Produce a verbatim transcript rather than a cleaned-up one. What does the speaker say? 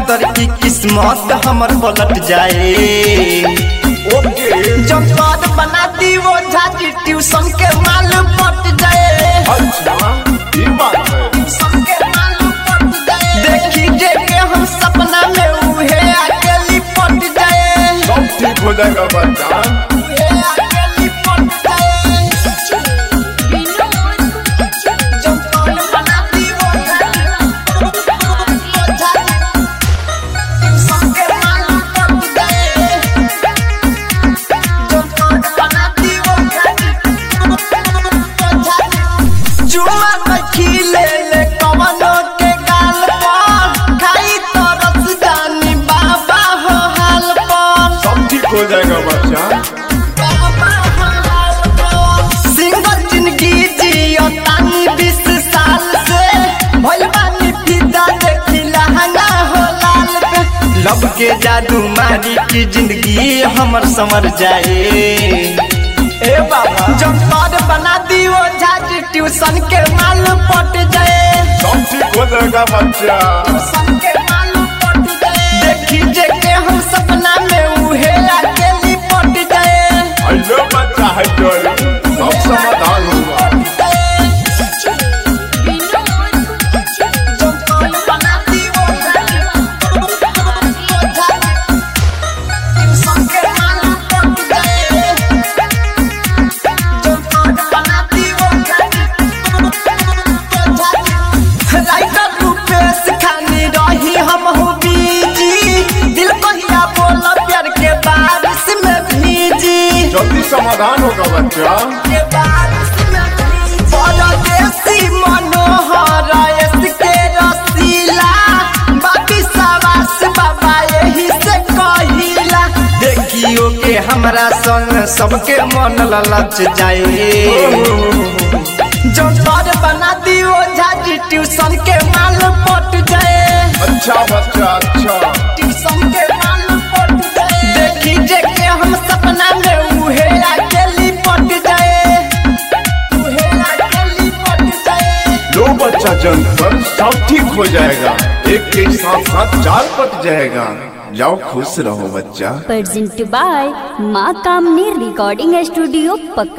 Master की किस्मत हमर पलट जाए। जब पद बना दी वो झाजी ट्यूशन के माल पट जाए। अच्छा ये बात है। ट्यूशन के माल पट जाए। देखी देखे हम सपना में उहे अकेली पट जाए। सब ठीक हो जाएगा बच्चा। हो जाएगा बच्चा। सिंगल जिंदगी जियो तानी बीस साल से भइल बानी फिदा देखी लहंगा हो लाल पे। लब के जादू मारी की जिंदगी हमर समर जाए। ए बाबा जब पद बना दियो झाजी ट्यूशन के माल पट जाए। सब ठीक हो जाएगा बच्चा। ट्यूशन के माल पट जाए। देखी देखे हम सपना में उहे अकेली पट जाए। हेलो बच्चा हेलो सब समाधान होगा। जल्दी समाधान होगा बच्चा। परदेसी मनोहर इसके रसीला बाकी सवास बाबा यही से कहिला। देखियो के हमरा संग सबके मन ललच जाए। जो पद बना दियो झाजी ट्यूशन के माल पट जाए। अच्छा बच्चा अच्छा। ट्यूशन के माल पट जाए। देखी देखे हम सपना में उहे अकेली पट जाए। उहे अकेली पट जाए। लो बच्चा जंग पर सब ठीक हो जाएगा। एक के साथ साथ चार पट जाएगा। जाओ खुश रहो बच्चा। प्रेजेंट बाय माँ कामनी रिकॉर्डिंग स्टूडियो पक